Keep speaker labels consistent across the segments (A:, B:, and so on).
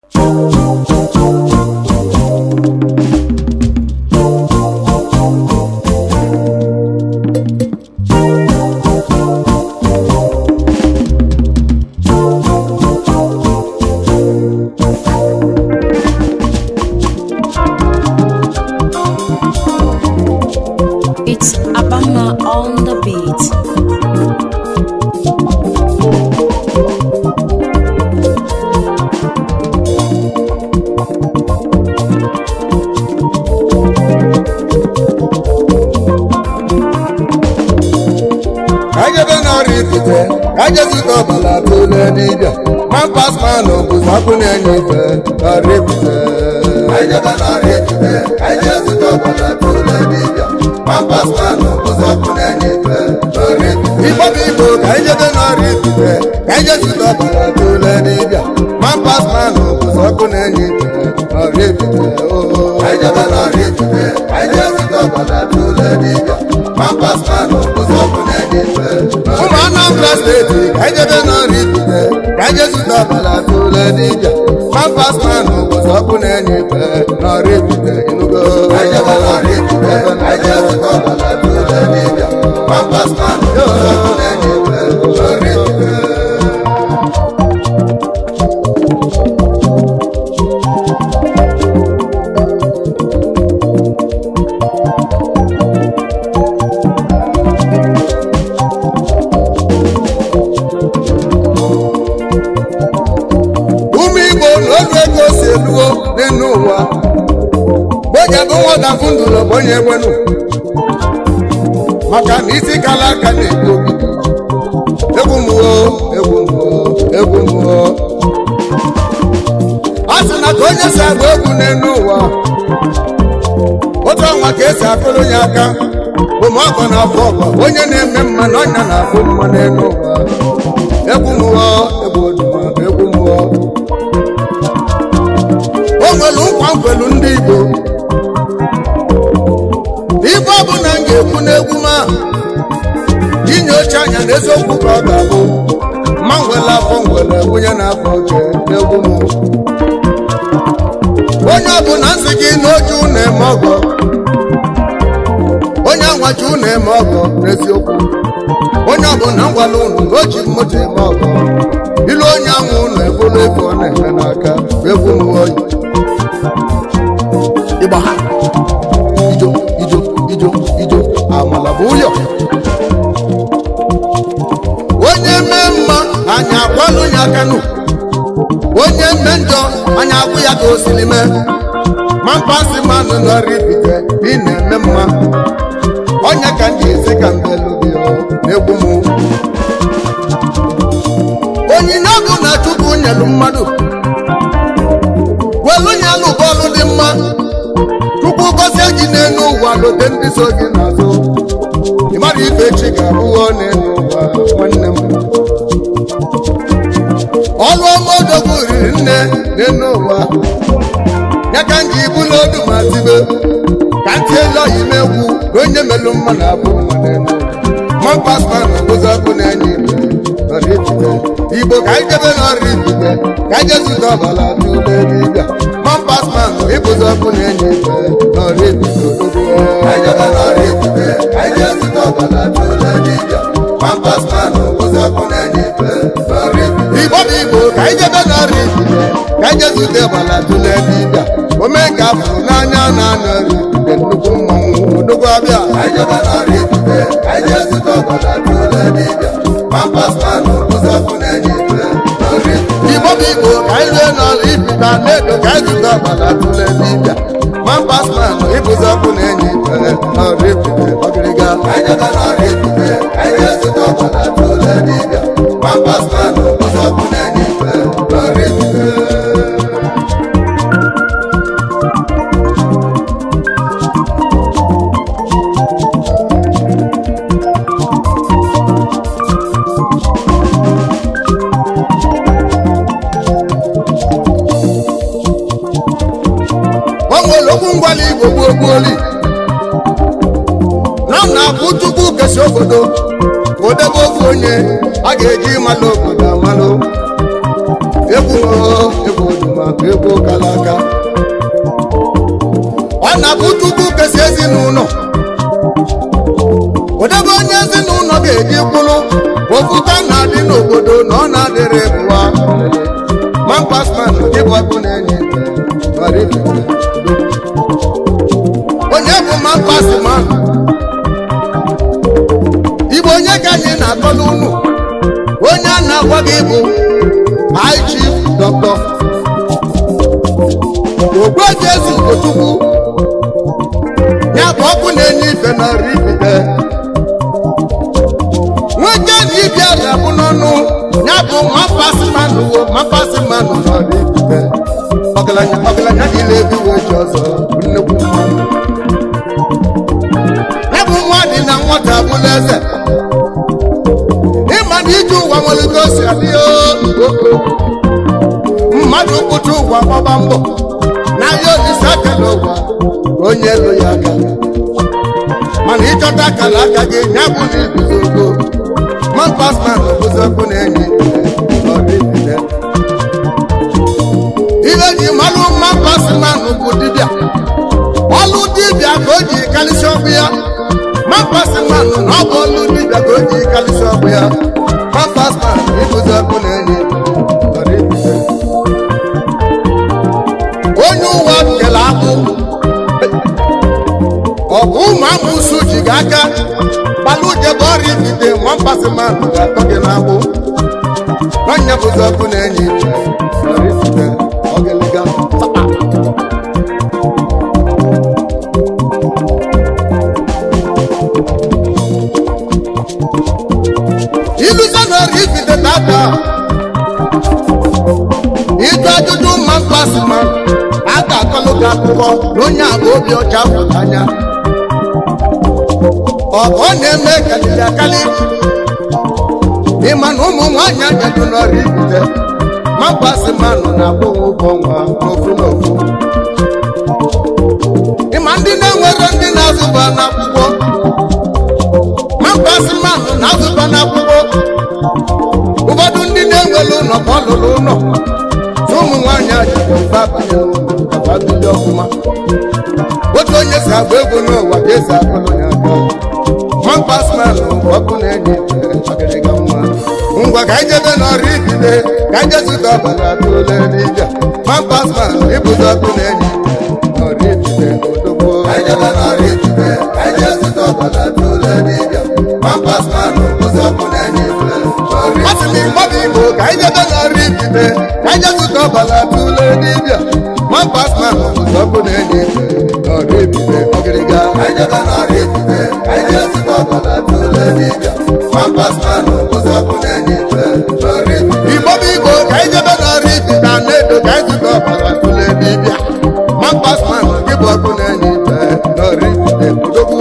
A: It's Abama on the beat.
B: I just go bala to the Libya. Man pass man on who's happening anything. I just go bala to the Libya. Man pass man on who's happening anything. People, I just go bala to the Libya. Man pass man on who's happening anything. I just go bala to the Libya. Man pass man on who's happening anything. I just read it. I just stop a to the Niger. My past man was up on any bed, not read it. I just read it. I just stop a to the Niger. My past man was up on any bed, not read it. Fundulo bonye wenu maka nisi kala kane gobi egumuo asina tonye sa gogu nenu wa oto nwa ka esi akolo nya aka omo akọ na afọ onye na-eme mma na onya na afọ mma nenu wa egumuo o nwelu nkwa nkwelu ndị Igbo ife ọbụla m ga-ekwu n'egwu ma inye oche anya n'eziokwu ka ọ ga-abụ ma nwere afọ nwere nwunye na-afọ oche n'egwu m onye ọbụla nsị gị n'oji ụnọ eme ọgọ onye anwaji ụnọ eme ọgọ n'eziokwu onye ọbụla ngwala ụnụ n'oji mmoto eme ọgọ ilu onye anwụ ụnọ ebulu ego ọ na-eme n'aka egwu m oyi ịgba ha ijo amala bụ ụyọ onye mee mma anya akwalụ ya kanụ onye mme njọ anya akwụ ya ka o siri mee ma mpasị mmanụ nọrọ ibite ị na-eme mma onye ka ndị ezi ka mbelu gị na-egwu m onyinye ọgụ na Chukwu nyelu mmadụ welu nyelụ bọọlụ dị mma Chukwu gozie gị n'elu ụwa lote ndị so gị n'azụ ịmara ife chi ga-abụghọ n'elu ụwa nwanne m ọlụ ọma odogwu riri nne n'elu ụwa ya ka nji ibulu odu ma tibe ka ntị elu ọyị megwu na onye melụ mma na abụ mma n'elu ma pasma na ogozi ọkụ na-enye Igbo ka anyị jebe n'ọrụ ibite ka anyị jezute ọbala tụle dibịa Pampasman ịbụzi ọkụ na-enye ife n'ọrụ ibite odogwu anyị jezute ọbala tụle dibịa Pampasman ịbụzi ọkụ na-enye ife n'ọrụ ibite Igbo bụ Igbo ka anyị jebe n'ọrụ ibite ka anyị jezute ọbala tụle dibịa ome nke afụrụ n'anya na-anọ ọrụ ibite nnukwu mmanwụ odogwu abịa anyị jebe n'ọrụ ibite ka anyị jezute ọbala tụle dibịa Pampasman ụzọ ọkụ na-enye ife Igbo bụ Igbo ka anyị rue n'ọrụ ibita na-edo ka anyị zụta ọbala tụle dibịa Pampasman ịbụzi ọkụ na-enye ife n'ọrụ ibite ọgịrịga anyị jebe n'ọrụ ibite anyị zụta ọbala tụle dibịa Pampasman ụzọ ọkụ na-enye ife n'ọrụ ibite ngwali Igbo gbuoli na-abụ Chukwu kesi obodo odebe ofu onye a ga-eji malụ obodo amalụ egwu odumaka egwu kalaka ọ na-abụ tupu kesi ezinụlọ odebe onye ezinụlọ ga-eji kwụrụ ofufe na-adị n'obodo na ọ na-adịrị bụwa mampasman ịbụ ọkụ na-enye onye bụ mampasman igbo onye ka anyị na-akọla unu onye a na-agwa gị bụ High Chief Dr. Ogbuejezu Ugochukwu ya bụ ọkụ na-enye ife na Oraifite nwoke na ibia bụ n'ọnụ ya bụ mapasimanụ na Oraifite ọgaranya niile ebiwe ji ọzọ nnekwu ya bụ nwa dị na nwata bụla eze ịma na ije ụwa nwere ka o si adị mmadụ pụta ụwa gbaba mbọ na ya olise aka n'ụwa onye elu ya aka mana ịchọta akara aka gị ya bụ na iguzogo mampasman bụzi ọkụ na-enye Oraifite ihe ji malụ mampasman bụ dibịa ọlụ dibịa ka o ji kalịsị ọgwụ ya mampasman na ọ bụ ọlụ dibịa ka o ji kalịsị ọgwụ ya mampasman ịbụzi ọkụ na-enye Oraifite onye ụwa kele akpụ ọ bụ ụmụ amụsụ ji gị aka gbalụ jebe Oraifite mampasman ga-atọ gị n'agbụ onye bụzi ọkụ na-enye Oraifite ọgịlịga ilusa na Oraifite tata ịjụ ajụjụ mampasman a ga-akọlụ gị akụkọ na onye agba obi ọcha pụta anya ọ na-eme kalili akali ịma na ụmụ nwaanyị ajadu na Oraifite mampasman na-akwụ ụgwọ nwa n'ofu n'ofu ịma ndị na-enwere ndị na-azụba n'akwụkwọ mampasman na-azụba n'akwụkwọ ụfọdụ ndị na-enwere ụlọ ka ọ lụrụ ụlọ ụmụ nwaanyị ajadu babanye abadụli ọfụma otu onye si agba egwu n'ụwa ka esi akụlụ ya aka mampasman ọkụ na-enye ọgịrịga nwa ngwa ka anyị jebe na Oraifite ka anyị jezụta ọbara tụle dibịa mampasman ịbụzi ọkụ na-enye Oraifite odogbo anyị jebe na Oraifite ka anyị jezụta ọbara tụle dibịa mampasman ịbụzi ọkụ na-enye asị m mmadụ Igbo ka anyị jebe na Oraifite ka anyị jezụta ọbara tụle dibịa mampasman ịbụzi ọkụ na-enye Oraifite ọgịrịga anyị jebe na Oraifite ka anyị jezụta ọbara tụle dibịa mampasman ịbụzi ọkụ na-enye Igbo bụ Igbo ka anyị jebe na Oraifite na Edo ka anyị zụta ọbara tụle dibịa mampasman gị bụ ọkụ na-enye ife na Oraifite odogbuo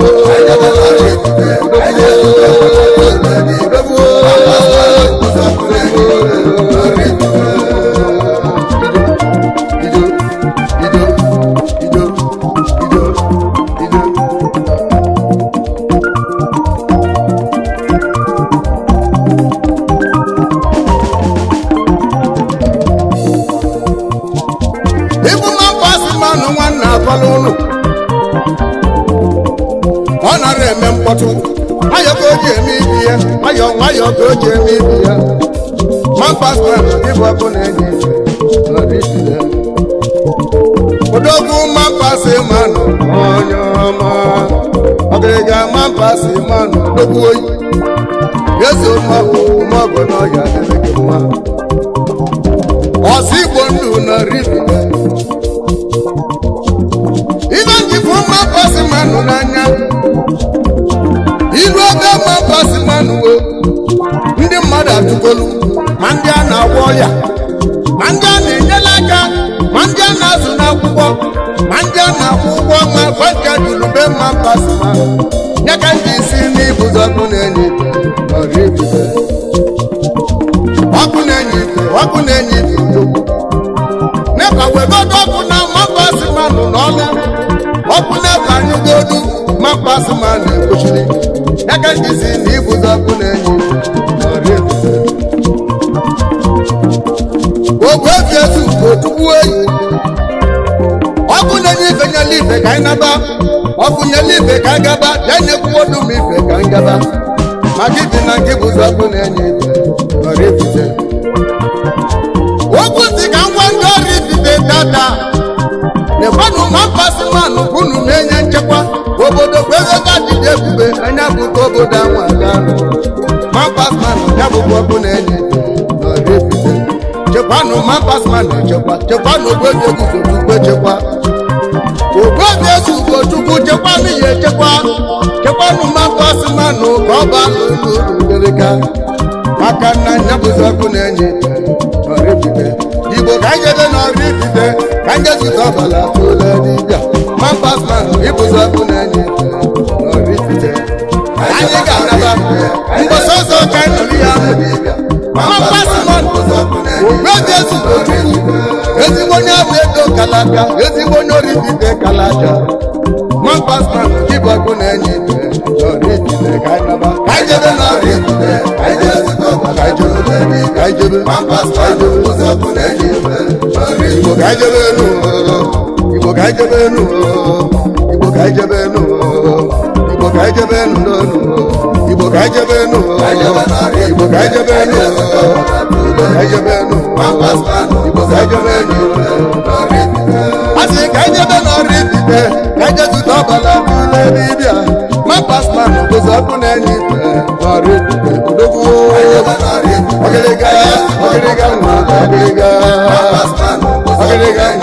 B: ọ nara eme mkpọtụ nwayọ ka o ji eme ibi ya nwayọ ka o ji eme ibi ya mampasman ịbụ ọkụ na-enye Oraifite odogwu mampasman onye ọma ọgịrịga mampasman odogwu oyi ezo mọgụ n'ọhịa adịghị mma ọsọ Igbo ndụ na Oraifite ibe njikwa mampasman n'anya ilu ebe mampasman ndị mmadụ atụkolu ma ndị a na-agwọ ọya ma ndị a na-enyela aka ma ndị a na-azụ n'akwụkwọ ma ndị a na-akwụ ụgwọ ọnwa gwaja julube mampasman ya ka ndị isi n'ibụzi ọkụ na-enye Oraifite ọkụ na-enye ife ọkụ na-enye ife nepa wegodo ọkụ na mampasman n'ọlụ ọkụ nepa anyụgodu mampasman na-ekpochiri ya ka ndị isi n'ibụzi ọkụ na-enye Oraifite ogwu owu eyi ọkụ na-enye ife nyela ife ka anyị naba ọkụ nyela ife ka anyị gaba ya na-ekwu ọdụ m ife ka anyị gaba maka ife na nke bụzi ọkụ na-enye ife ọrụ ifite okwu si ka ngwa ndị ọrụ ifite dada nekwanụ ma mpasị manụ unu na-enye nchekwa obodo kwezega dịde ebube anya bụta obodo anwa aga ma mpasị manụ ya bụkwa ọkụ na-enye ife ọrụ ifite chekwanụ ma mpasị manụ echekwa chekwanụ ogwezi eguzotukwu echekwa ogwezi eguzotukwu chekwanụ ya echekwa chekwanụ ma mpasị manụ ka ọ baa n'ụlọ urudereka maka na ya bụzi ọkụ na-enye ife ọrụ ifite igbo ka anyị jebe n'ọrụ ifite ka anyị jezute ọbala tụle dibịa ma mpasị manụ ịbụzi ọkụ na-enye ife ọrụ ifite anyị ga-anaba mgbasa ọzọ ka anyị nọrọ ya mpasị manụ ogwezi ezugochukwu ezigbo onye abụ ego kalaka ezigbo onye ọrụ ifite kalaka ma mpasị manụ ịbụ ọkụ na-enye ife ọrụ ifite ka anyị naba ka anyị jebe n'ọrụ ifite ka anyị jezute ọbala tụle dibịa ka anyị jebe ma mpasị manụ ịbụzi ọkụ na-enye ife Igbo ka anyị jebe enu Igbo ka anyị jebe enu Igbo ka anyị jebe enu Igbo ka anyị jebe enu n'onu Igbo ka anyị jebe enu Igbo ka anyị jebe enu Igbo ka anyị jebe enu Igbo ka anyị jebe enu asị ka anyị jebe n'ọrụ ifite ka anyị jezute ọbala tụle dibịa ma mpasị manụ bụzi ọkụ na-enye ife n'ọrụ ifite odogwu ọgịrịga ọgịrịga nwa ọgịrịga ọgịrịga